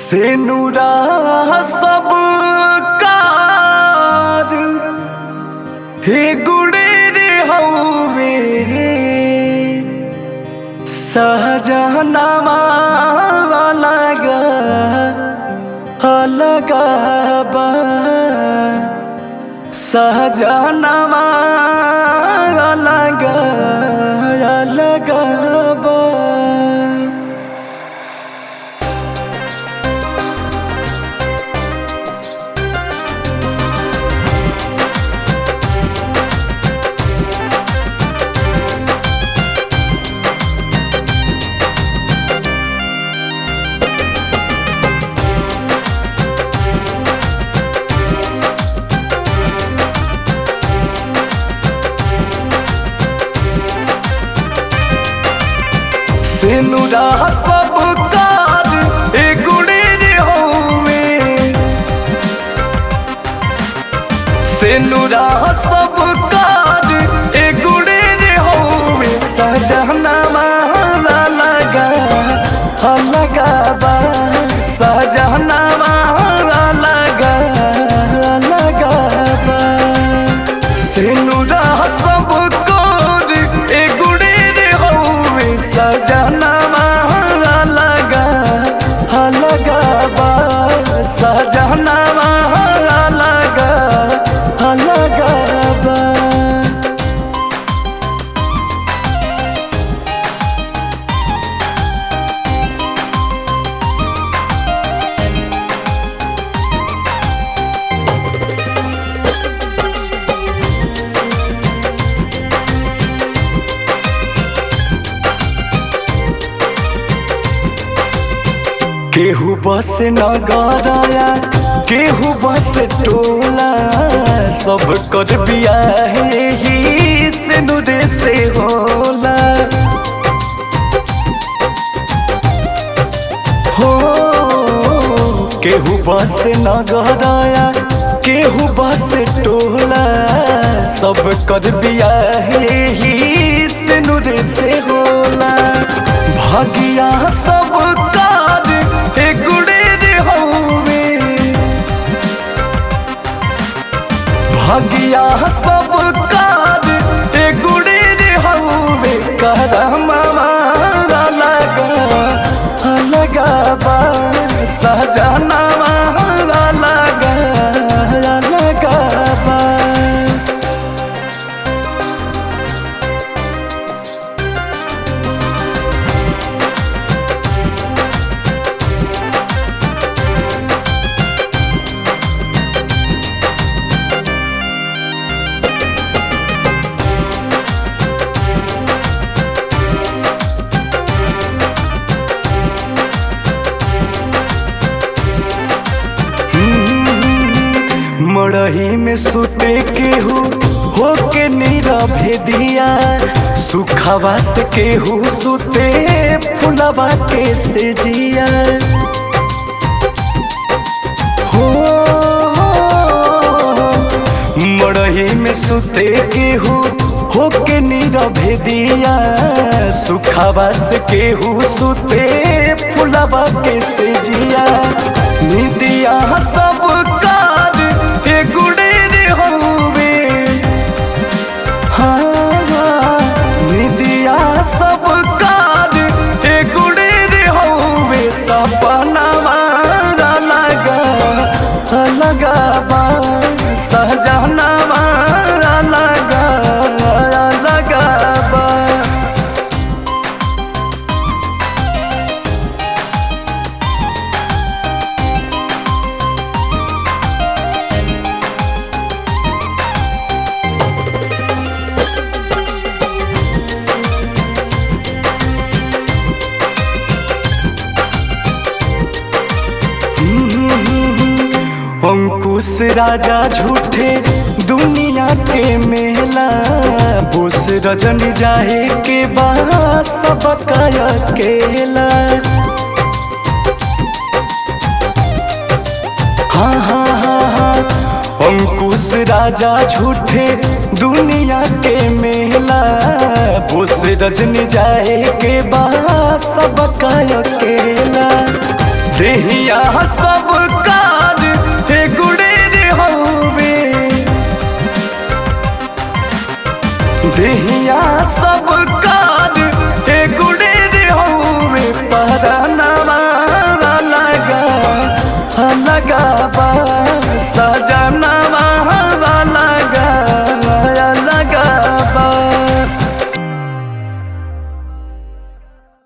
से नुरा सब कार हे गुड़ेर हवे सहजनवा अलगा अलगा बा सहजनवा अलगा अलगा बा। से नुरा सब कार ए गुड़ेर होवे से नुरा सब कार ए गुड़ेर होवे सहजनवा अलगा अलगा बा सहजनवा अलगा अलगा बा। से नुरा सब कार ए गुड़ेर होवे सहजनवा अलगा अलगा बा सहजनवा अलगा अलगा बा। केहू बस नगरया केहू बस टोला सब कर बियाहे ही से नुरे से होला हो। केहू बस नगरया केहू बस टोला सब कर बियाहे ही से नुरे से होला भागिया सब कार ए गुड़ेर होवे भागिया सब कार ए गुड़ेर होवे करमवा अलगा अलगा बा सहजनवा अलगा अलगा बा। मड़ही में सुते केहू होके नीरवे दिया सुखवा से केहू सुते फुलवा के से जिया हो। मड़ही में सुते केहू होके नीरवे दिया सुखवा से केहू सुते फुलवा के से जिया निदिया सब कार ए गुड़ेर होवे हाँ निदिया सब कार ए गुड़ेर होवे सपनवा अलगा अलगा बा सहजनवा अलगा अलगा बा। अंकुश राजा झूठे दुनिया के मेला बोस रजनी जाए के बाद सबका अकेला हाँ हाँ हाँ हाँ अंकुश राजा झूठे दुनिया के मेला बोस रजनी जाए के बाद सबका अकेला देहिया देहिया